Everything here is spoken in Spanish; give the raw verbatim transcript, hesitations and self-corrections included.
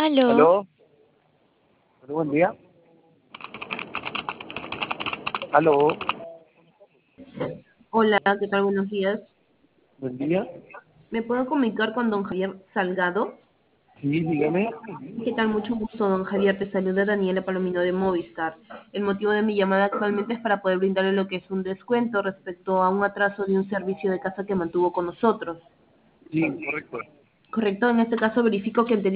Aló. ¿Aló? ¿Aló, buen día? ¿Aló? Hola, ¿qué tal? Buenos días. ¿Buen día? ¿Me puedo comunicar con don Javier Salgado? Sí, dígame. ¿Qué tal? Mucho gusto, don Javier. Te saluda Daniela Palomino de Movistar. El motivo de mi llamada actualmente es para poder brindarle lo que es un descuento respecto a un atraso de un servicio de casa que mantuvo con nosotros. Sí, correcto. Correcto, en este caso verifico que anteriormente